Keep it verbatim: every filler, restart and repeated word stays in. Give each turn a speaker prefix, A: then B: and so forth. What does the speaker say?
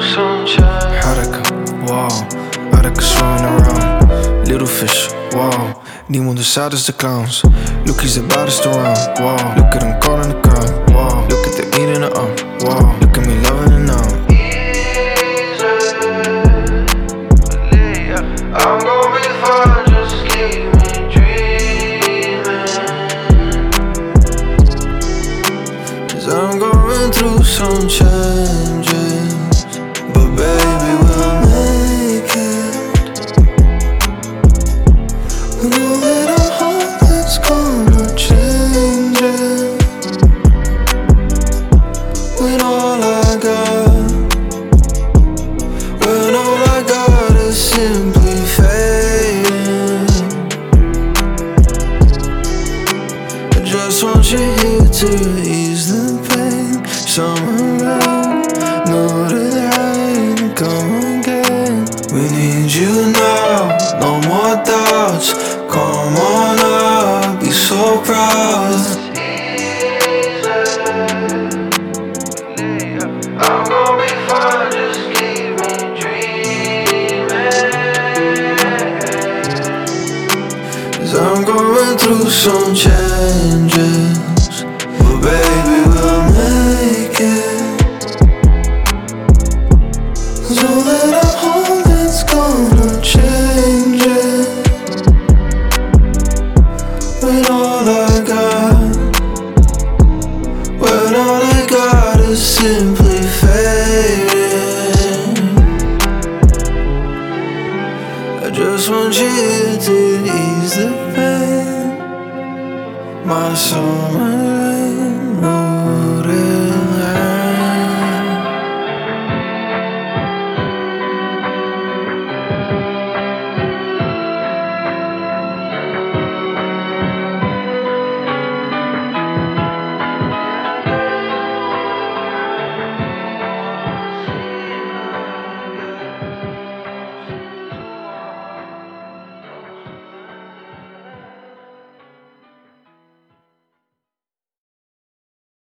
A: sunshine.
B: حركة واو حركة swimming around. Little fish wow. Niemand is sad as the clowns. Look, he's the baddest around. Wow. Look at him calling the crowd. Wow. Look at the beat in the arm. Wow. Look at me loving it now.
A: I'm gon' be fine, just keep me dreaming.
B: Cause I'm going through some changes, but baby we'll make it. We know that our heart is gonna change it. When all I got, when all I got is simply fading. I just want you here to ease the pain. Summer rain, know that rain come again. We need you now, no more doubts. Come on up, be so proud.
A: I'm gon' be fine, just keep me dreaming.
B: Cause I'm going through some changes, but baby we'll make it. Cause all that I hold is gonna change it. When all I got, when all I got is simply fading. I just want you to ease the pain. My summer